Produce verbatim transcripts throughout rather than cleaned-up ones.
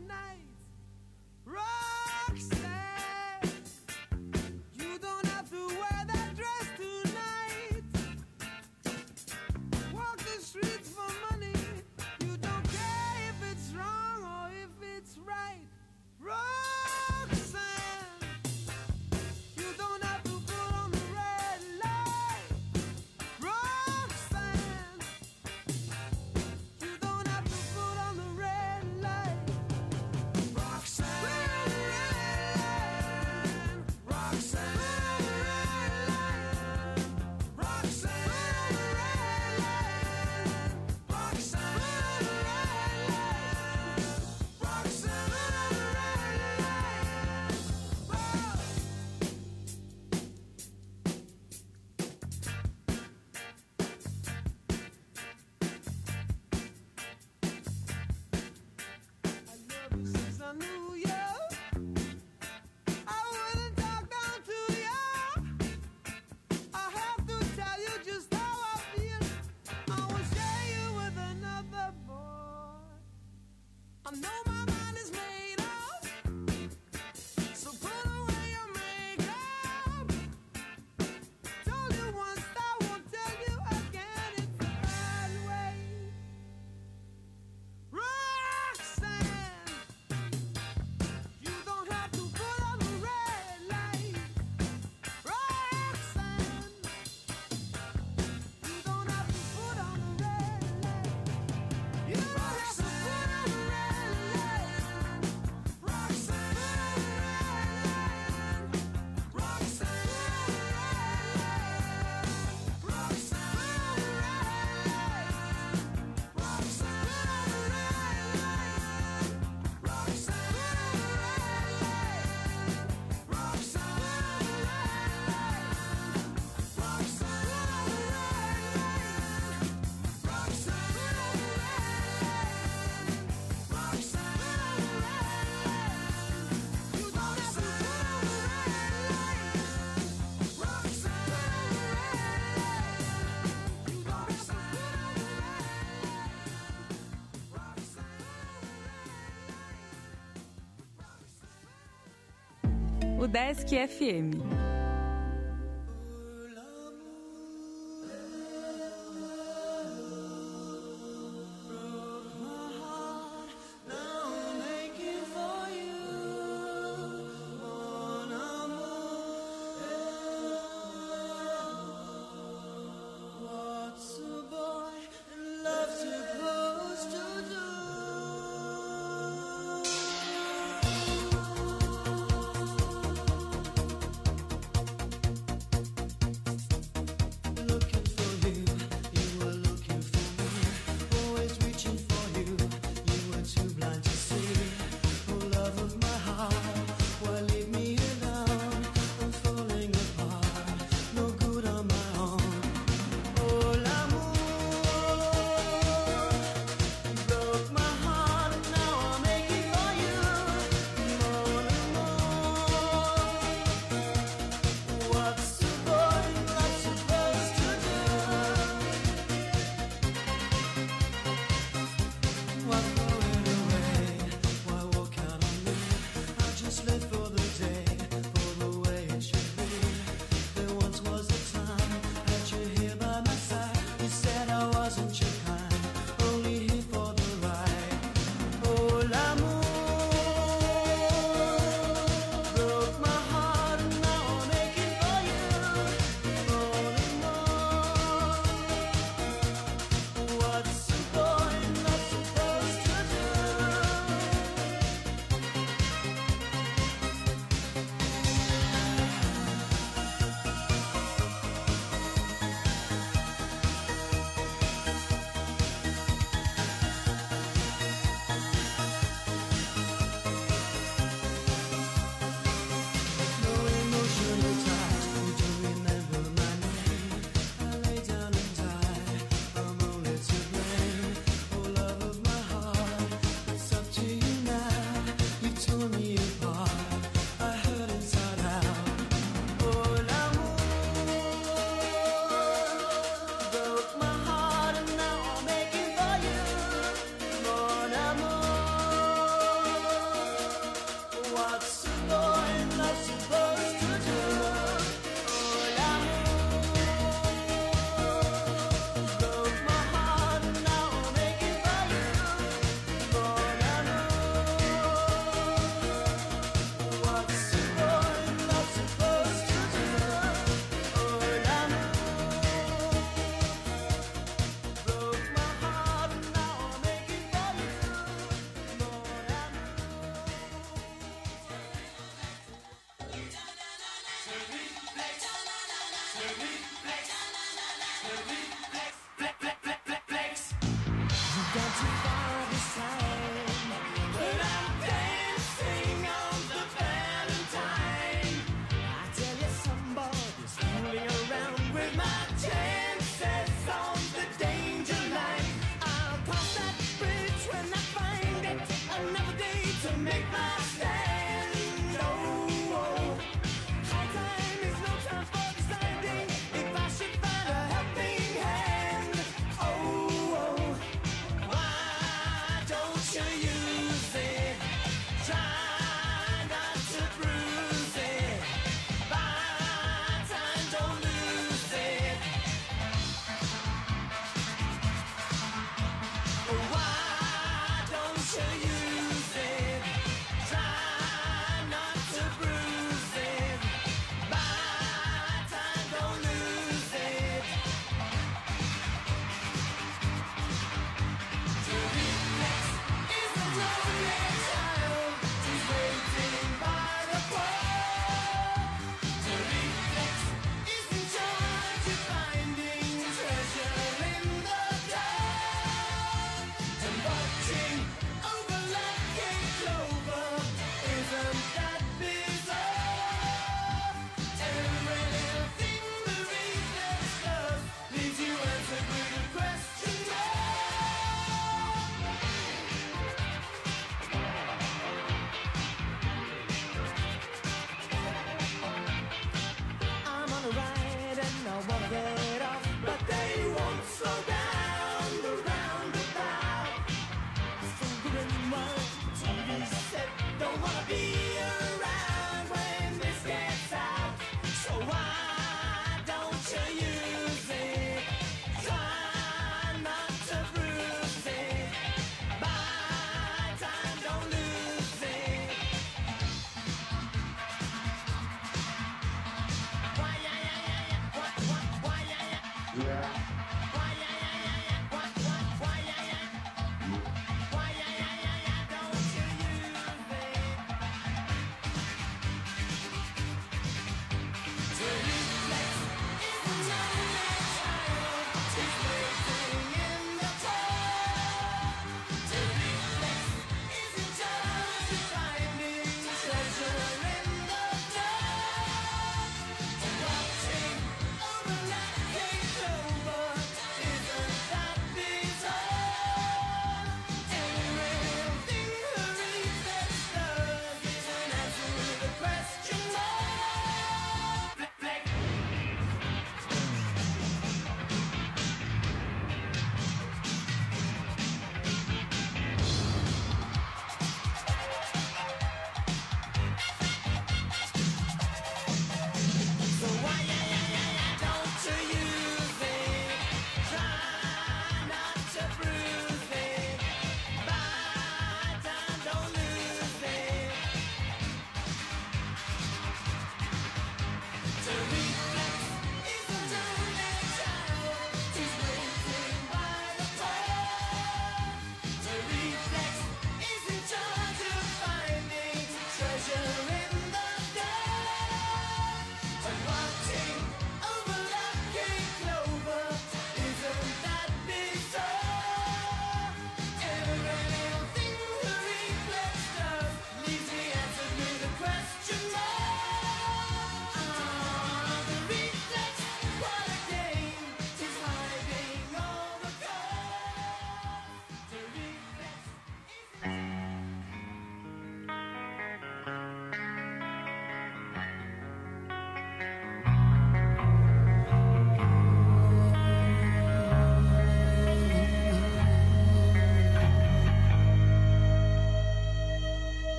Udesc F M.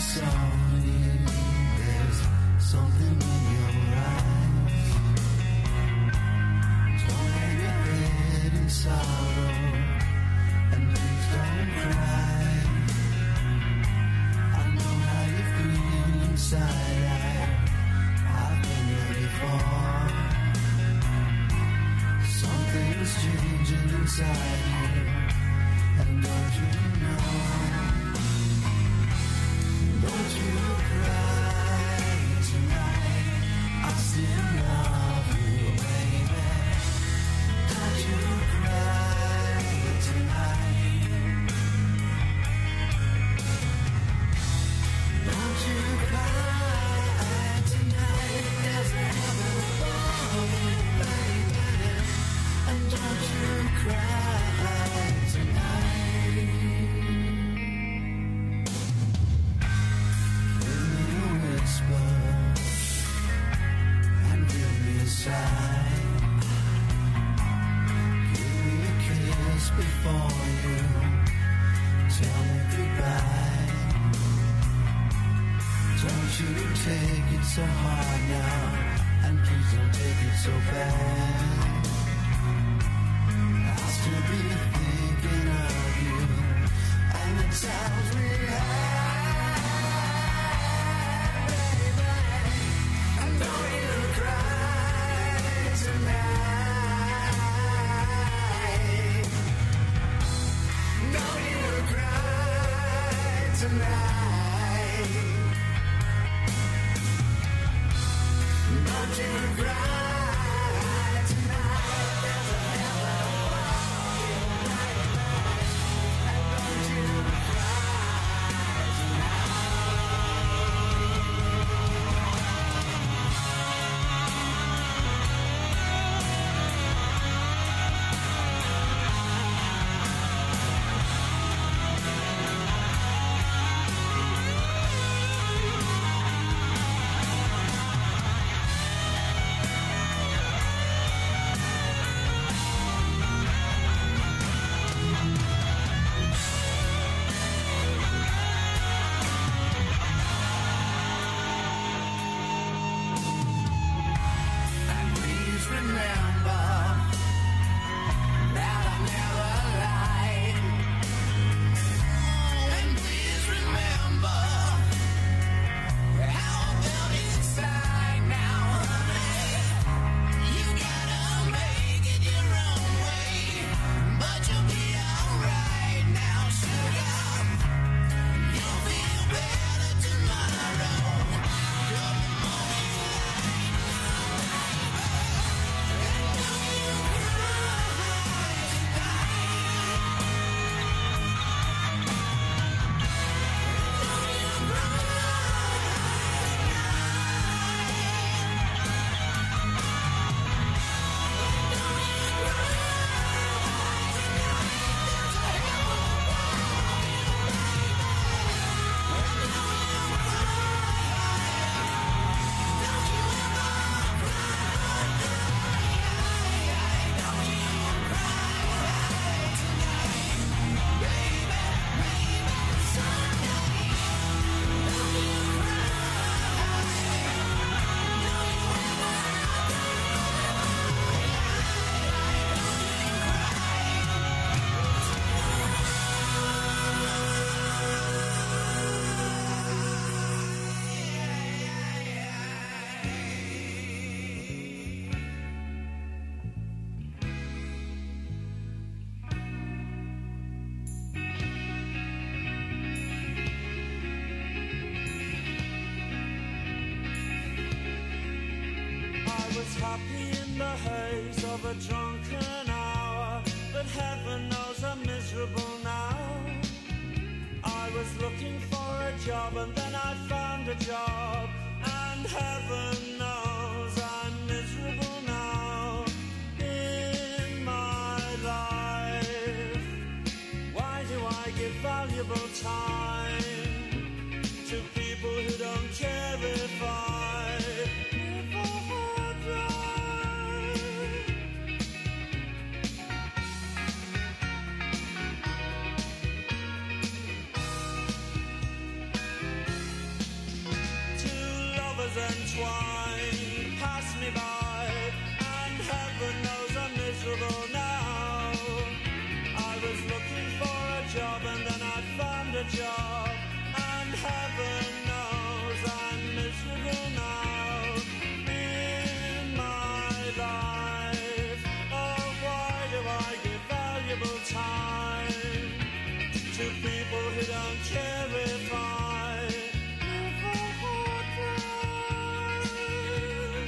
a drunken hour, but heaven knows I'm miserable now. I was looking for a job and then I found a job, and heaven knows I'm miserable now in my life. Why do I give valuable time to people who don't care if I if I had right? a job, and heaven knows I'm miserable now in my life. Oh, why do I give valuable time to people who don't care if I live or die?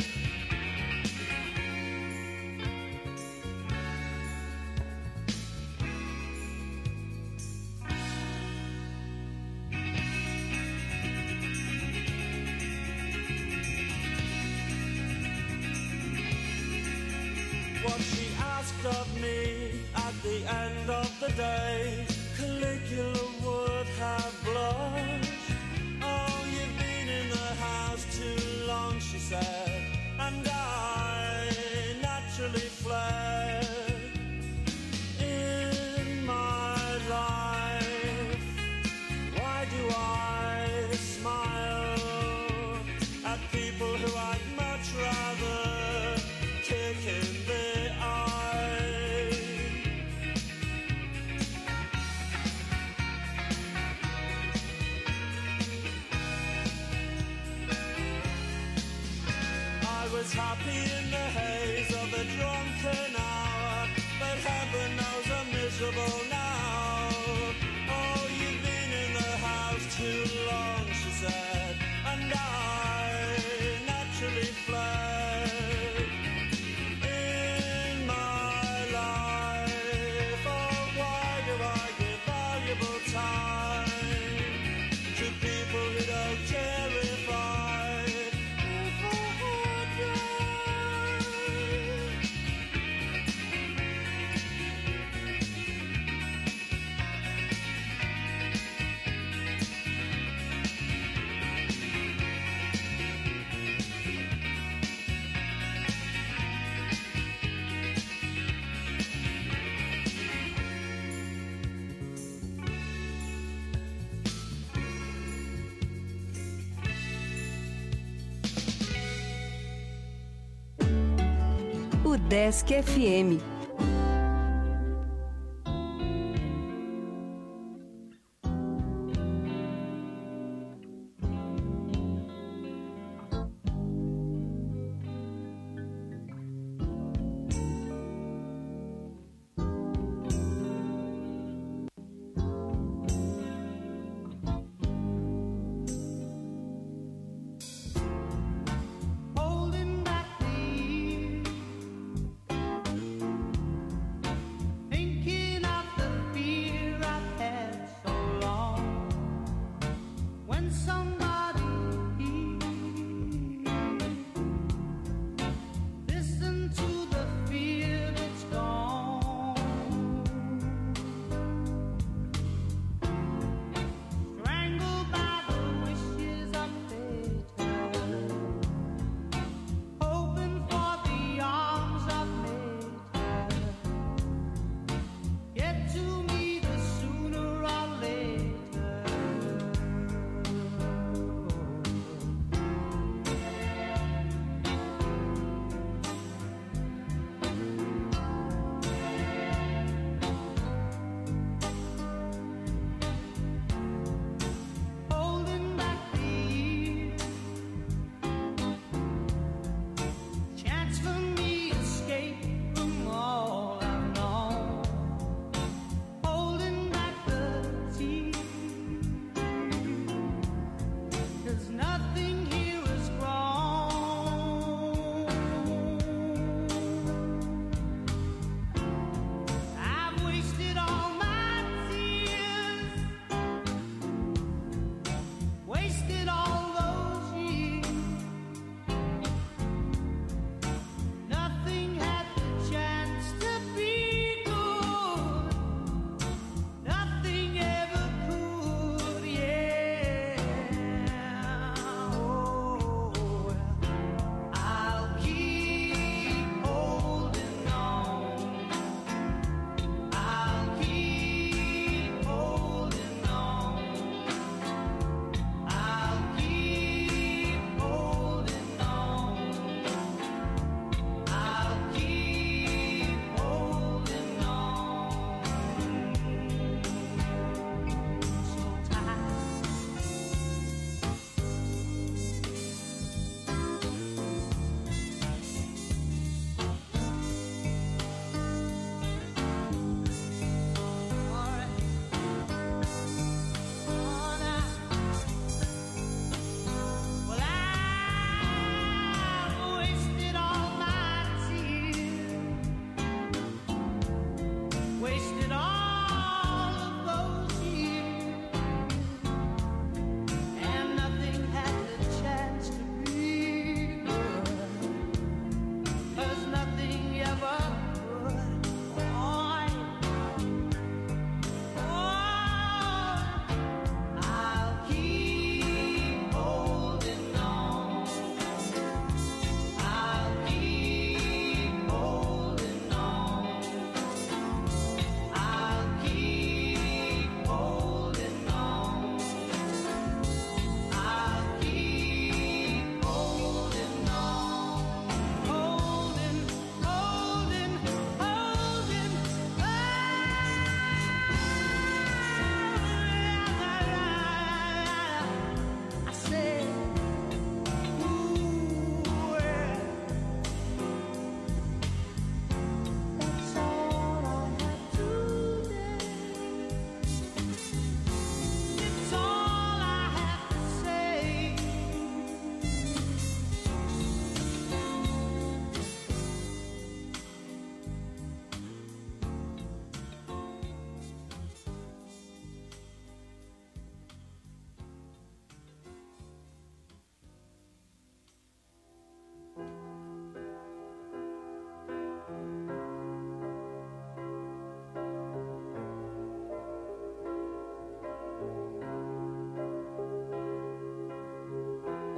What she asked of me at the end of the day, Caligula would have blushed. Oh, you've been in the house too long, she said, and I naturally fled. In my life, why do I smile at people who I'd much rather kick in the eye? I was happy in the haze of a drunken hour, but heaven knows I'm miserable now. Oh, you've been in the house too long, she said, and I naturally fled. In my life, oh, why do I give valuable time to people who don't care if I live or die? Udesc F M. Holding back the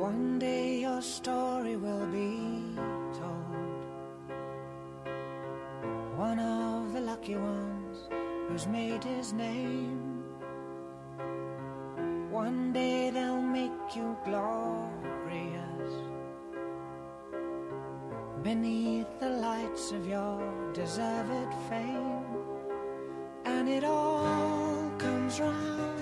One day your story will be told. One of the lucky ones who's made his name. One day they'll make you glorious beneath the lights of your deserved fame. And it all comes round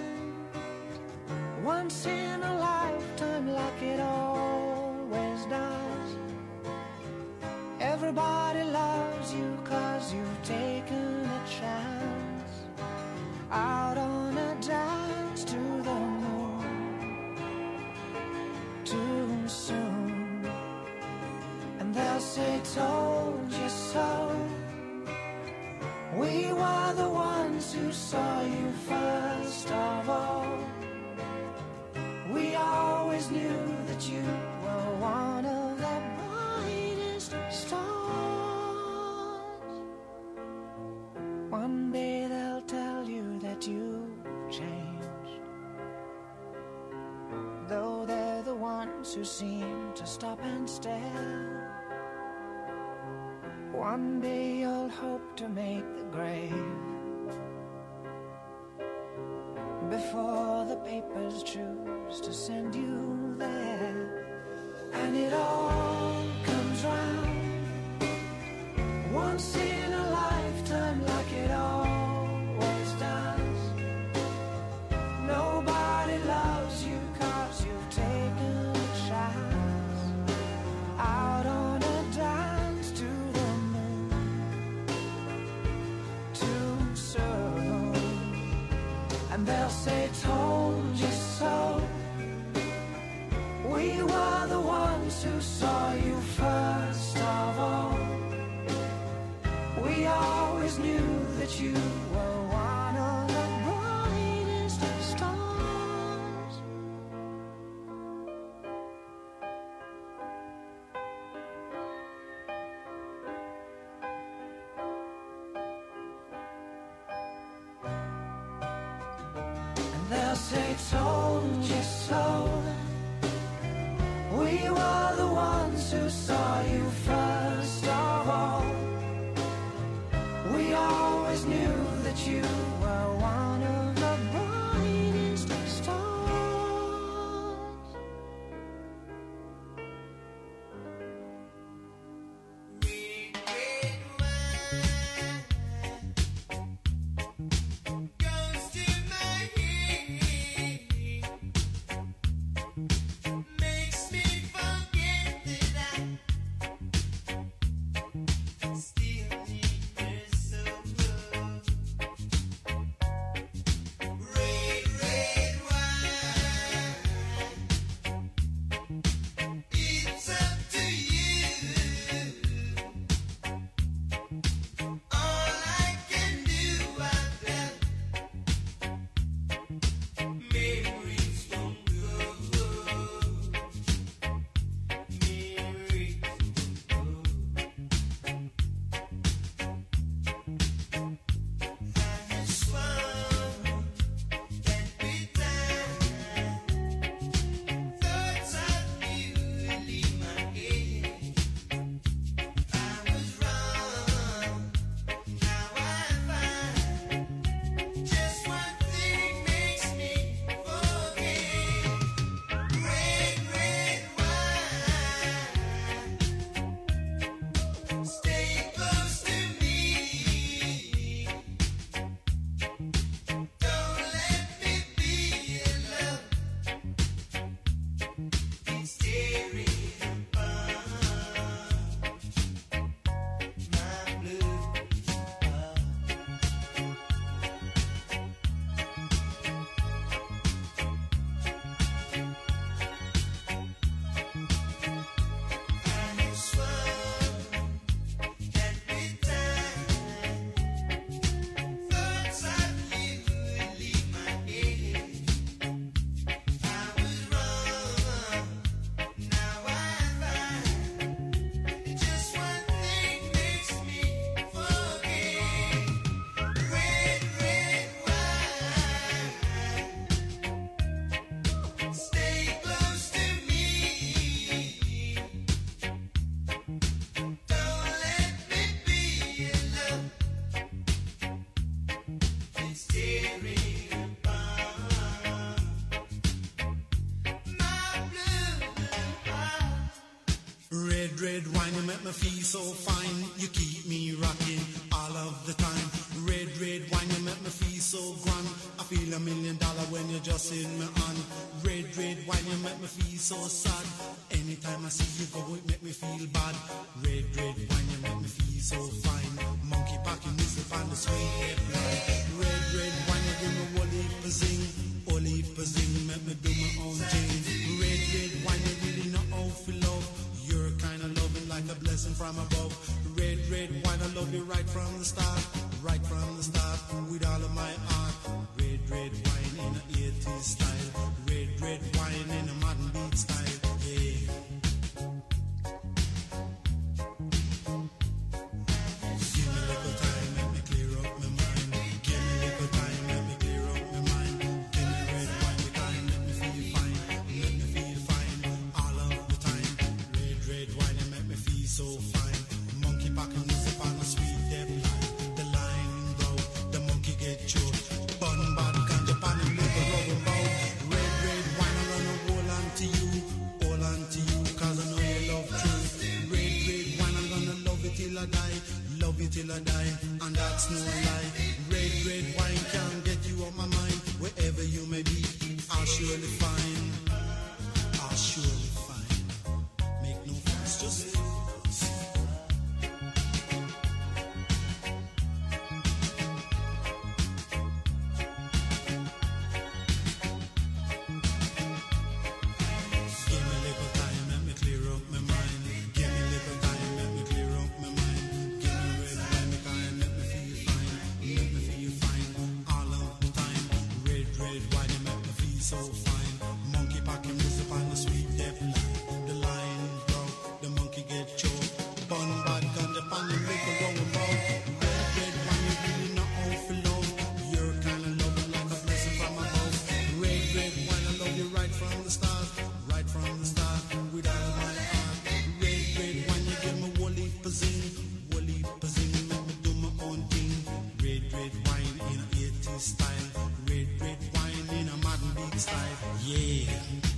once in a lifetime, like it always does. Everybody loves you 'cause you've taken a chance out on a dance to the moon too soon. And they'll say, told you so. We were the ones who saw you first of all. We always knew that you were one of the brightest stars. One day they'll tell you that you changed, though they're the ones who seem to stop and stare. One day you'll hope to make the grave before the papers choose to send you there. And it all comes round once in a lifetime, like it always does. Nobody loves you 'cause you've taken a chance out on a dance to the moon too soon. And they'll say, told you so. We were the ones who saw you first of all. We always knew that you were one of the brightest stars. They'll say, told you so. We were the ones who saw you first of all. We always knew that you were one of the brightest stars. Goes to my head, makes me forget that I me feel so fine. You keep me rocking all of the time. Red, red wine, you make me feel so grand. I feel a million dollar when you're just in my hand. Red, red wine, you make me feel so sad. Anytime I see you go, it make me feel bad. Red, red wine, you make me feel so fine. Monkey packing music on the sweet head line. Red, red wine, you give me whole heap of zing. Whole heap of zing, make me do my own thing. Red, red wine, you really know how to love. You're kind of loving like a blessing from above. Red, red wine, I love you right from the start. Right from the start, with all of my heart. Red, red wine in a eighties style. Red, red wine in a modern beat style. Yeah. Give me a little time, let me clear up my mind. Give me a little time, let me clear up my mind. Give me red wine with time, let me feel fine. Let me feel fine all of the time. Red, red wine, you make me feel so fine. Monkey packing music on a sweet dead line. The line broke, the monkey get choked. Bun bad ganja pan and make a rubber bow. Red, red wine, I'm gonna hold on to you. Hold on to you, cause I know you love truth. Red, red wine, I'm gonna love it till I die. Love you till I die, and that's no lie. Red, red wine can't get you off my mind. Wherever you may be, I'll surely find. I'll surely find. Make no fuss, just give me a little time, let me clear up my mind. Give me a little time, let me clear up my mind. Give me red wine, me kind, let me feel fine. Let me feel fine all of the time. Red, red wine, you make me feel so fine. Monkey packing music on the sweet deaf line. The line broke, the monkey get choked. Bun bad ganja pan and make a wrong about. Red, red wine, you really know how to love. You're kind of loving like a blessing from above. Red, red wine, I love you right from the start. Right from the start, with all my heart. Red, red wine, you give me whole heap of zing. Whole heap of zing, make me do my own thing. Red, red wine in a eighties style. Red, red wine in a modern beat style. Yeah.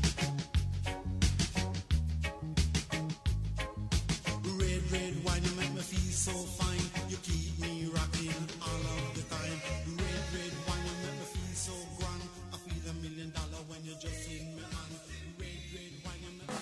Red, red wine, you make me feel so fine. You keep me rocking all of the time. Red, red wine, you make me feel so grand. I feel a million dollar when you're just in my hand. Red, red wine, you make me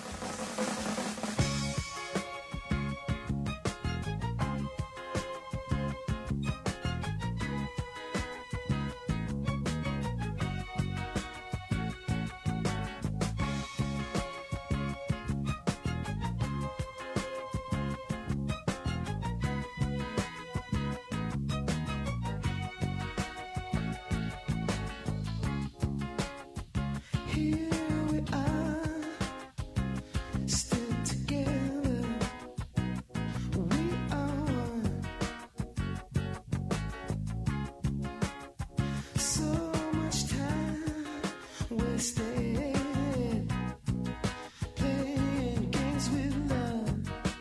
Here we are, still together. We are one. So much time wasted playing games with love.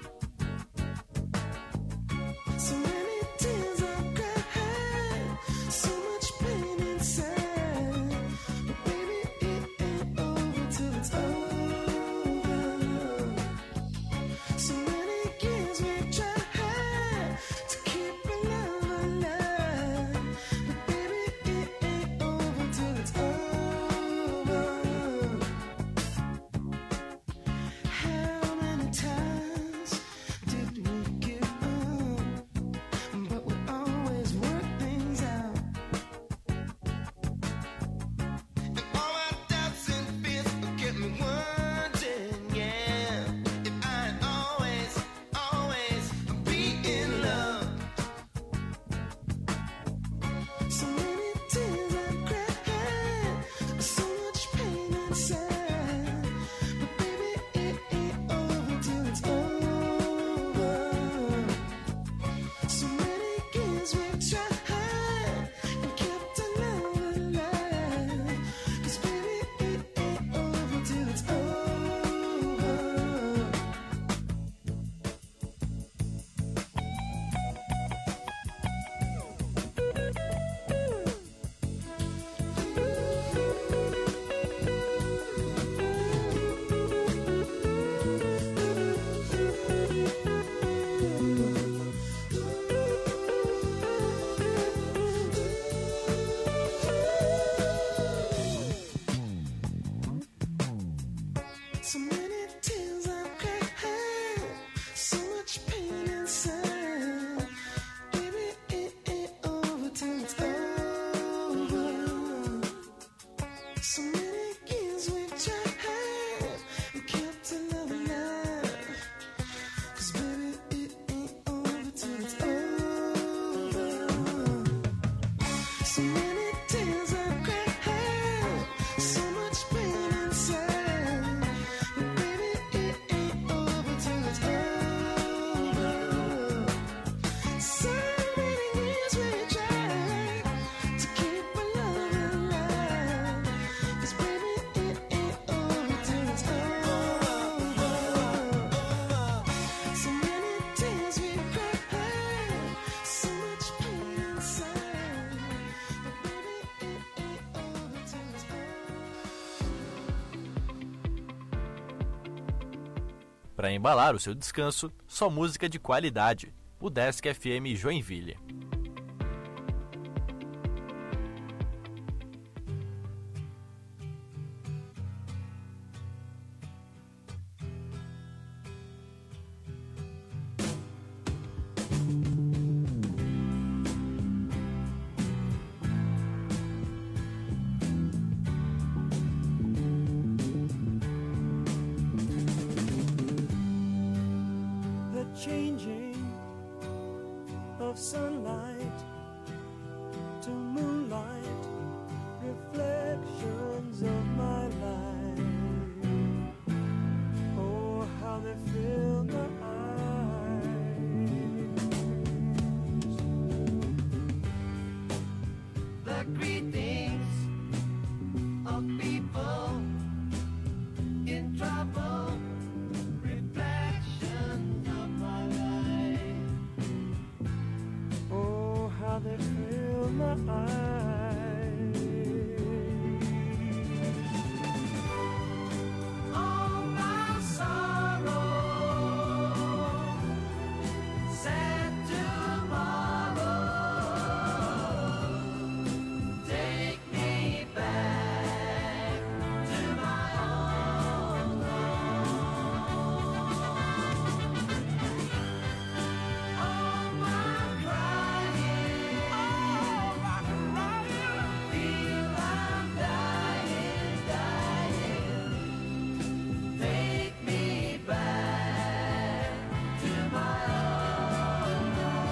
So many tears I've cried, so much pain inside. But baby, it ain't over till it's over. So many years we tried to keep our love alive. But baby, it ain't over till it's over. So many years we tried, we kept our love alive. 'Cause baby, it ain't over till it's over. So many tears I've cried, so much pain inside. But baby, it ain't over till it's over. So many years we tried to keep our love alive. 'Cause baby, it ain't over till it's over. So many tears we cried, so much pain inside. But baby, it ain't over till it's over. Para embalar o seu descanso, só música de qualidade. O Desk F M Joinville. The changing of sunlight to moonlight, reflections of my life. Oh, how they fill my eyes. The greetings of people in trouble, reflections of my life. Oh, how they fill my eyes. All my sorrow, sad tomorrow, take me back to my own home. All my crying, all my crying, feel I'm dying, dying. Take me back to my own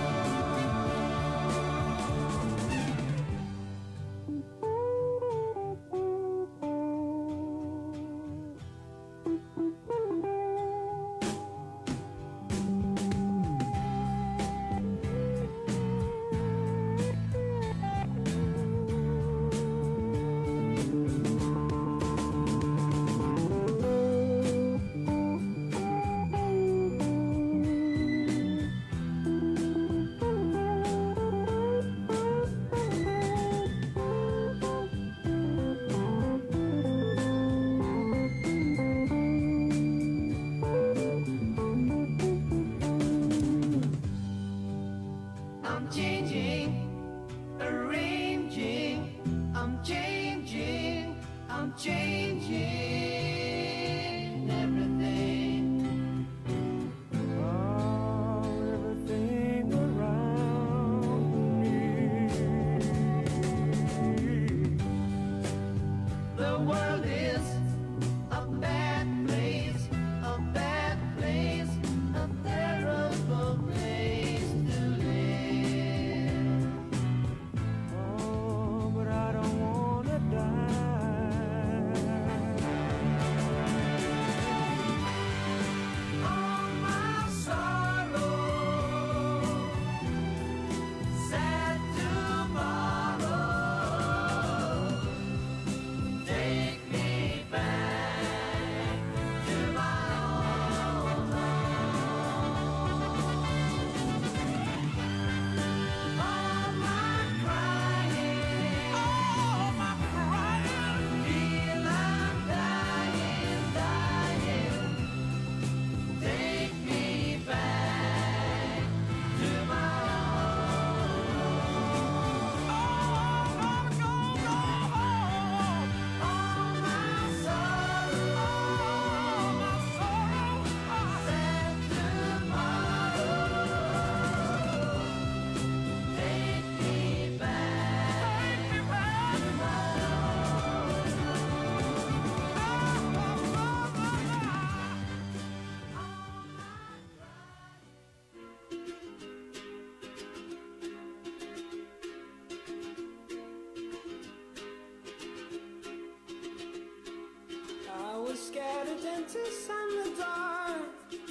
I'm changing, arranging, I'm changing, I'm changing everything. Oh, everything around me. The world is a bad place, a bad place, a terrible place to live. Oh, but I don't wanna die. All my sorrow, sad tomorrow, take me scared of dentists and the dark.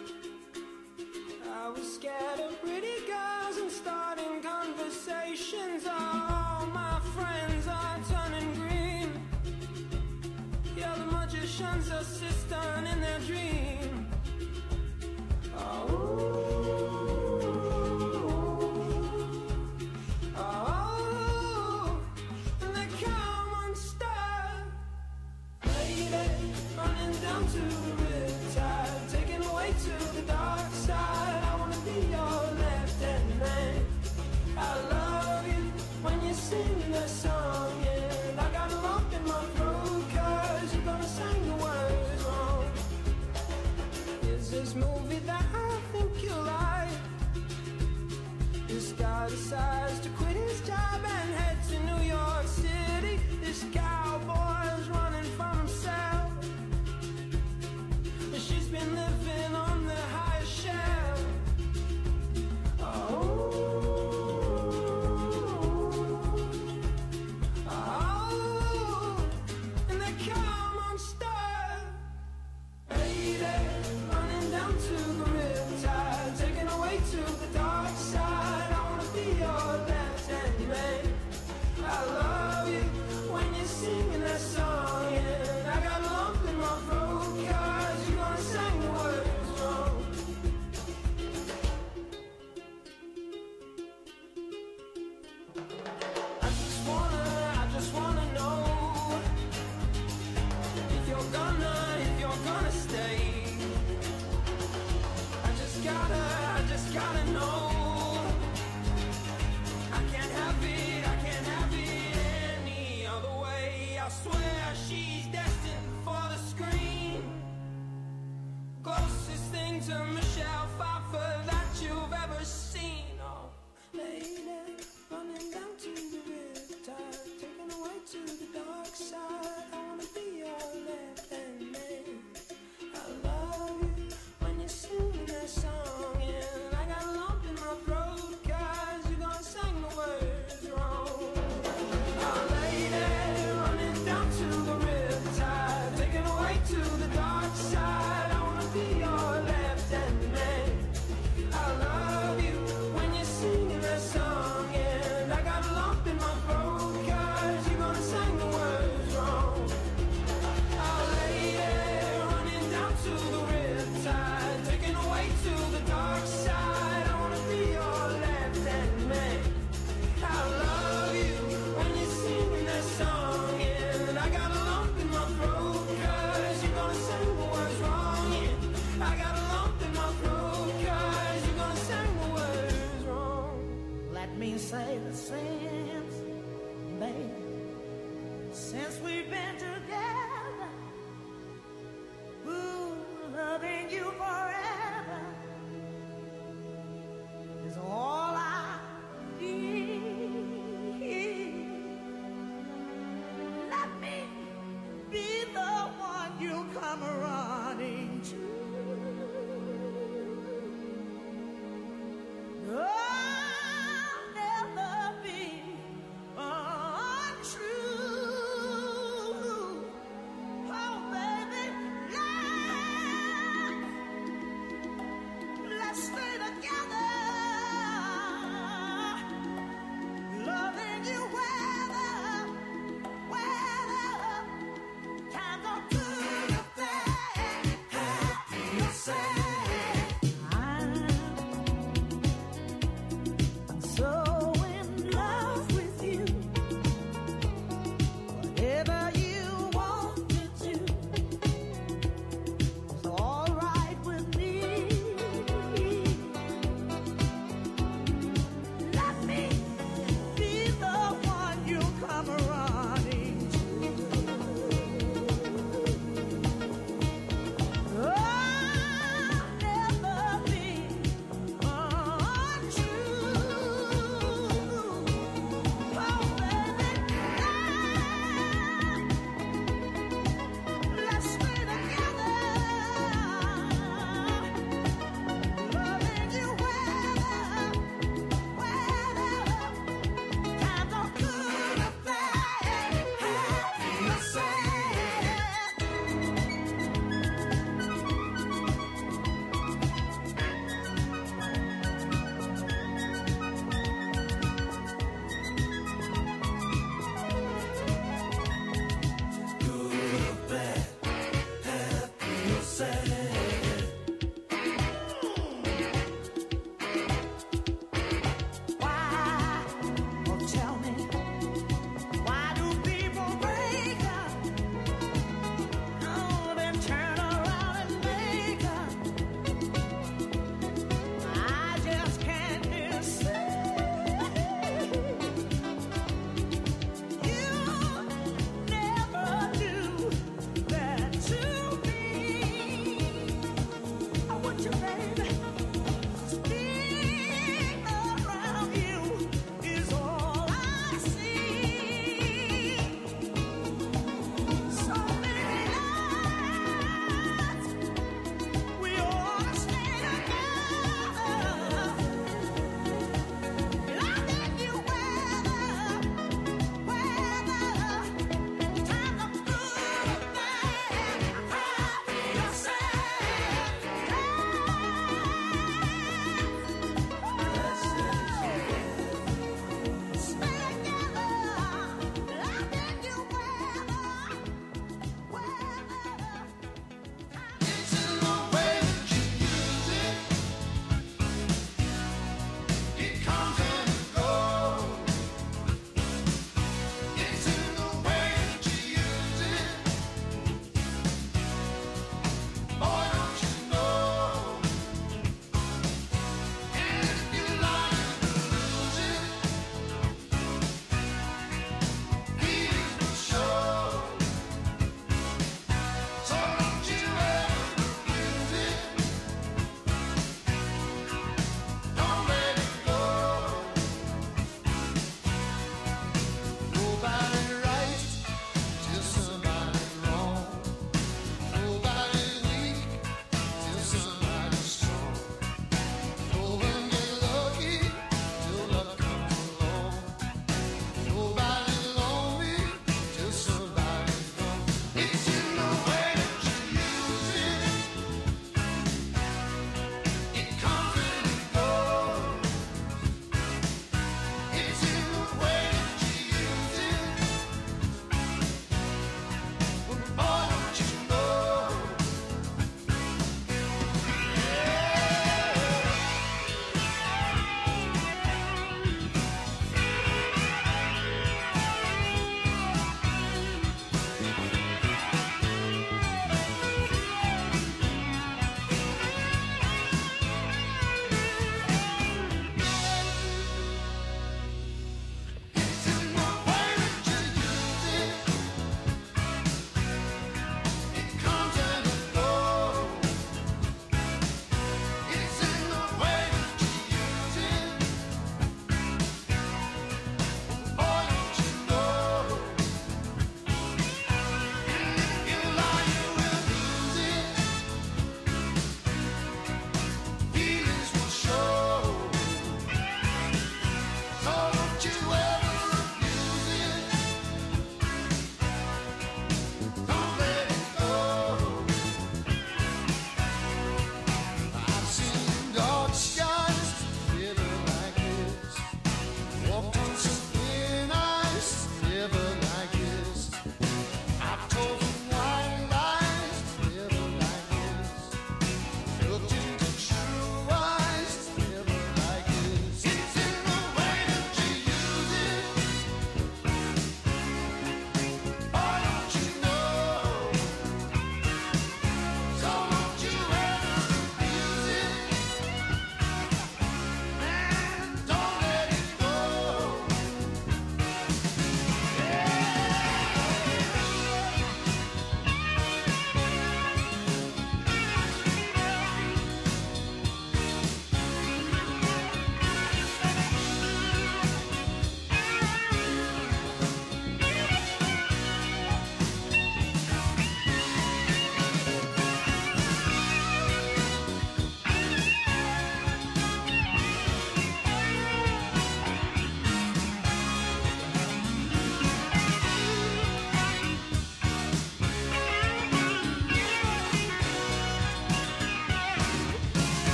I was scared of pretty girls and starting conversations. All my friends are turning green. Yeah, the magician's assistant in their dream. Oh, oh, and they come unstuck. Lady, running down to the riptide, taken away to the dark side. I wanna be your left-hand man. I love you when you sing the song, and I got a lump in my throat 'cause you're gonna sing the words wrong. Is this movie that I think you like? This guy decides to quit his job and head to New York City. This cowboy's running from himself. She's been living on the highest shelf. Oh, oh, and they come unstuck. Lady, running down to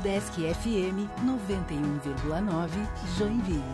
Udesc F M noventa e um vírgula nove, Joinville.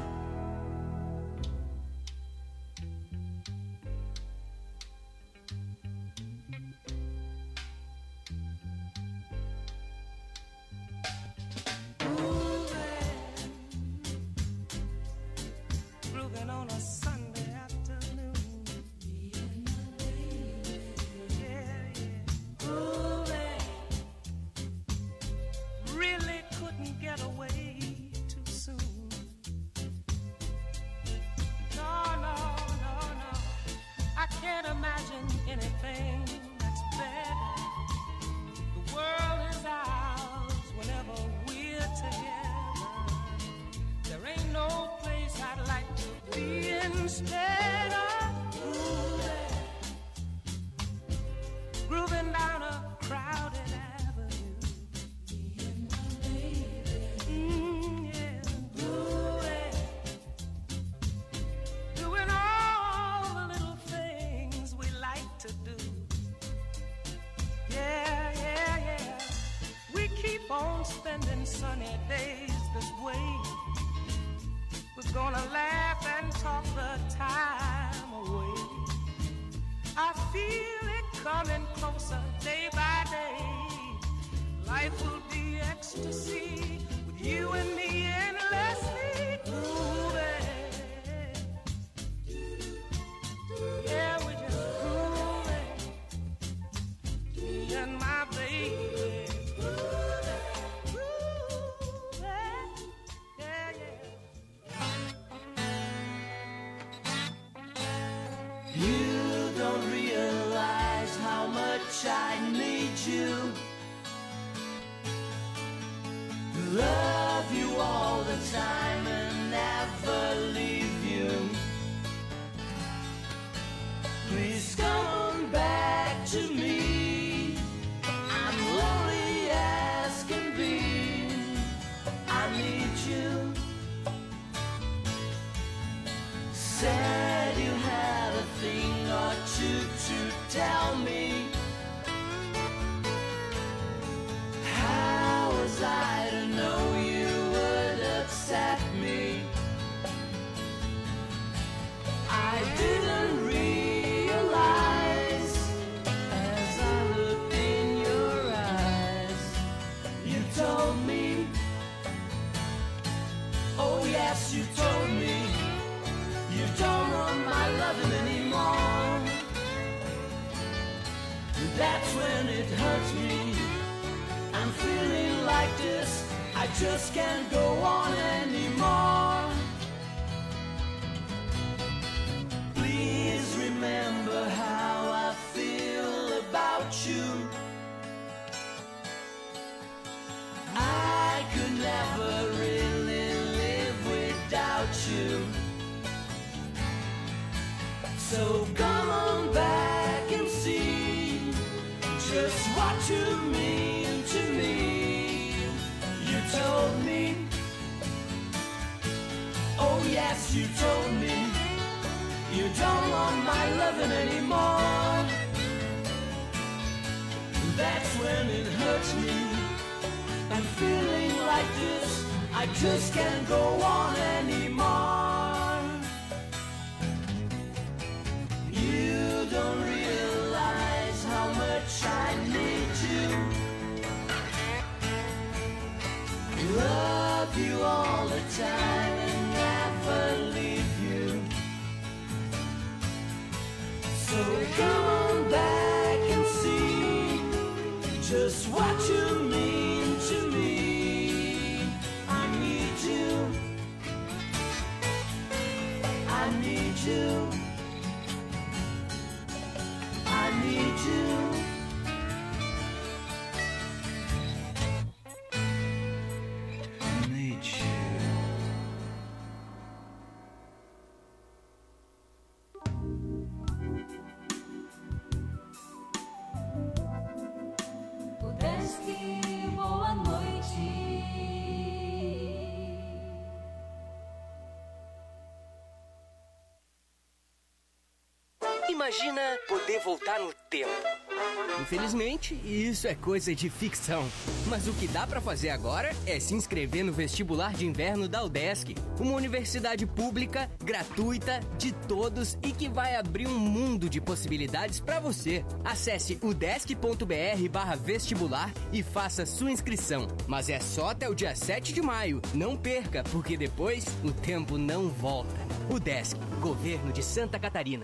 Imagina poder voltar no tempo. Infelizmente, isso é coisa de ficção. Mas o que dá pra fazer agora é se inscrever no vestibular de inverno da UDESC, uma universidade pública, gratuita, de todos e que vai abrir um mundo de possibilidades pra você. Acesse udesc.br barra vestibular e faça sua inscrição. Mas é só até o dia sete de maio. Não perca, porque depois o tempo não volta. UDESC, Governo de Santa Catarina.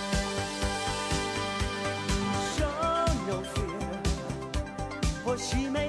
She